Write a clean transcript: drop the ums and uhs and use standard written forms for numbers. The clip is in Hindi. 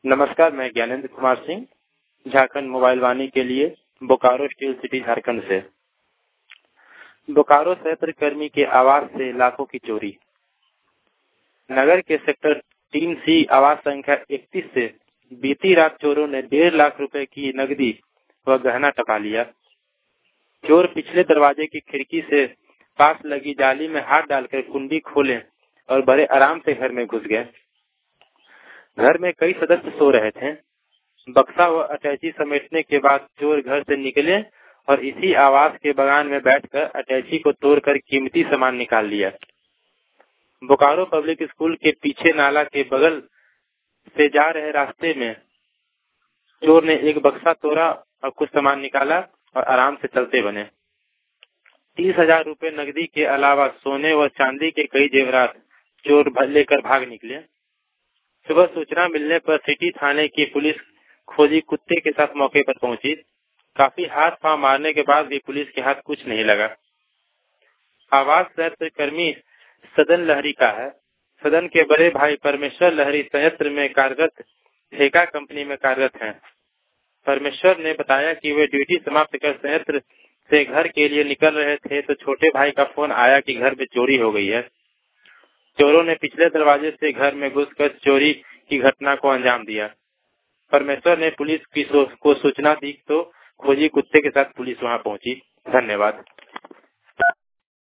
नमस्कार, मैं ज्ञानेंद्र कुमार सिंह, झारखंड मोबाइल वाणी के लिए बोकारो स्टील सिटी झारखंड से। बोकारो संयंत्र कर्मी के आवास से लाखों की चोरी। नगर के सेक्टर 3C आवास संख्या 31 से बीती रात चोरों ने 1.5 लाख रुपए की नकदी व गहना टपा लिया। चोर पिछले दरवाजे की खिड़की से पास लगी जाली में हाथ डालकर कुंडी खोले और बड़े आराम से घर में घुस गए। घर में कई सदस्य सो रहे थे। बक्सा व अटैची समेटने के बाद चोर घर से निकले और इसी आवास के बगान में बैठकर अटैची को तोड़कर कीमती सामान निकाल लिया। बोकारो पब्लिक स्कूल के पीछे नाला के बगल से जा रहे रास्ते में चोर ने एक बक्सा तोड़ा और कुछ सामान निकाला और आराम से चलते बने। 30,000 रुपए नकदी के अलावा सोने व चांदी के कई जेवरात चोर लेकर भाग निकले। सुबह सूचना मिलने पर सिटी थाने की पुलिस खोजी कुत्ते के साथ मौके पर पहुंची। काफी हाथ पांव मारने के बाद भी पुलिस के हाथ कुछ नहीं लगा। आवास संयंत्र कर्मी सदन लहरी का है। सदन के बड़े भाई परमेश्वर लहरी संयंत्र में कार्यरत ठेका कंपनी में कार्यरत हैं। परमेश्वर ने बताया कि वे ड्यूटी समाप्त कर संयंत्र से घर के लिए निकल रहे थे तो छोटे भाई का फोन आया कि घर में चोरी हो गई है। चोरों ने पिछले दरवाजे से घर में घुसकर चोरी की घटना को अंजाम दिया। परमेश्वर ने पुलिस को सूचना दी तो खोजी कुत्ते के साथ पुलिस वहां पहुंची। धन्यवाद।